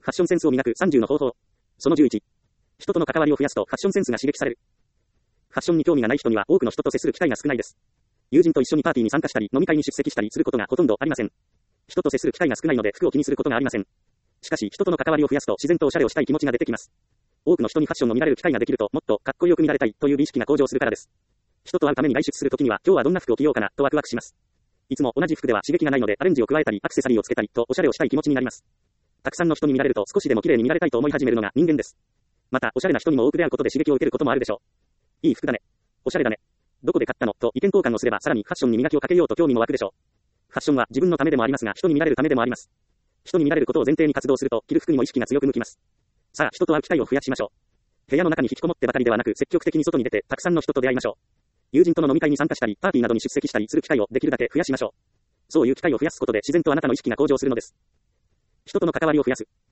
ファッションセンスを磨く30の方法。その11。人との関わりを増やすとファッションセンスが刺激される。ファッションに興味がない人には多くの人と接する機会が少ないです。友人と一緒にパーティーに参加したり、飲み会に出席したりすることがほとんどありません。人と接する機会が少ないので服を気にすることがありません。しかし、人との関わりを増やすと自然とおしゃれをしたい気持ちが出てきます。多くの人にファッションを見られる機会ができると、もっとかっこよく見られたいという美意識が向上するからです。人と会うために外出するときには、今日はどんな服を着ようかなとワクワクします。いつも同じ服では刺激がないので、アレンジを加えたり、アクセサリーをつけたりとおしゃれをしたい気持ちになります。たくさんの人に見られると少しでも綺麗に見られたいと思い始めるのが人間です。また、おしゃれな人にも多く出会うことで刺激を受けることもあるでしょう。いい服だね。おしゃれだね。どこで買ったのと意見交換をすればさらにファッションに磨きをかけようと興味も湧くでしょう。ファッションは自分のためでもありますが、人に見られるためでもあります。人に見られることを前提に活動すると、着る服にも意識が強く向きます。さあ、人と会う機会を増やしましょう。部屋の中に引きこもってばかりではなく、積極的に外に出て、たくさんの人と出会いましょう。友人との飲み会に参加したり、パーティーなどに出席したりする機会をできるだけ増やしましょう。そういう機会を増やすことで自然とあなたの意識が向上するのです。人との関わりを増やす。